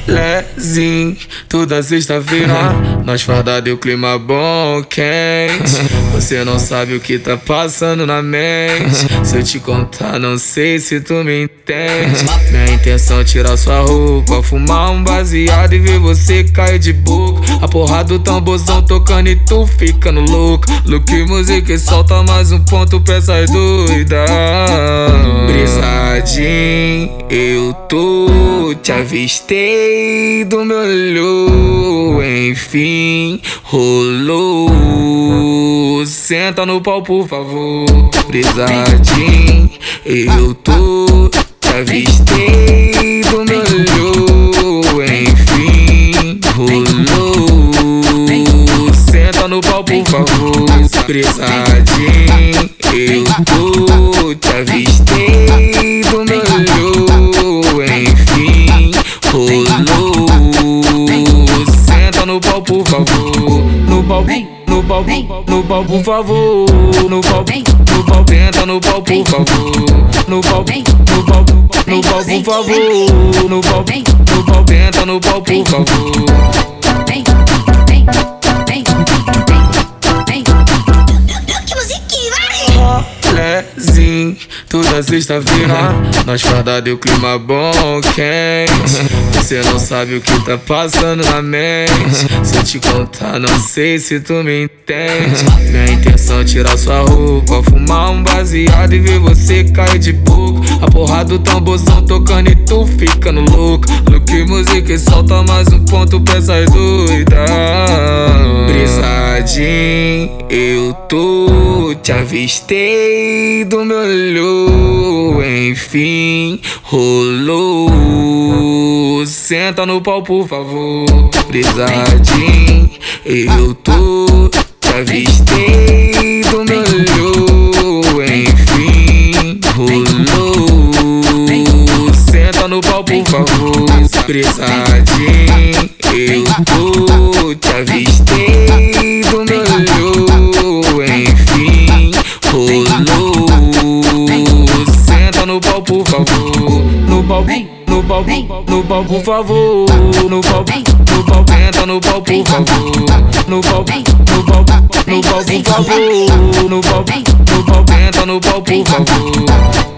Lezinho, toda sexta-feira nós fardado e o clima bom, quente. Você não sabe o que tá passando na mente. Se eu te contar, não sei se tu me entende. Minha intenção é tirar sua roupa, fumar um baseado e ver você cair de boca. A porra do tamborzão tocando e tu ficando louco. Look música e solta mais um ponto pra essas doidas. Brisadinho, eu tô, te avistei do meu olho, enfim, rolou. Senta no pau, por favor. Brisadinho, eu tô, te avistei do meu olho, enfim, rolou. Senta no pau, por favor. Brisadinho, eu tô, te avistei do meu olho, enfim, rolou. Senta no pau, por favor. No pau, no pau, no pau, por favor. No pau, senta no pau, por favor. No pau, no pau, no pau, por favor. No pau, senta no pau, por favor. Lezinho, toda sexta-feira nós fardado e o clima bom, quente. Você não sabe o que tá passando na mente. Se eu te contar, não sei se tu me entende. Minha intenção é tirar sua roupa, fumar um baseado e ver você cair de boca. A porra do tamborzão tocando e tu ficando louco. Look música e solta mais um ponto pra essas doidas. Brisadinho, eu tô, te avistei do meu olho, enfim, rolou. Senta no pau, por favor. Brisadinho, eu tô, te avistei do meu olho, enfim, rolou. Senta no pau, por favor. Brisadinho, eu tô, te avistei do meu olho, enfim, rolou. Senta no pau, por favor. No pau, no pau, no pau, por favor. No pau, senta no pau, por favor. No pau, no pau, no pau, por favor. No pau, senta no pau, por favor.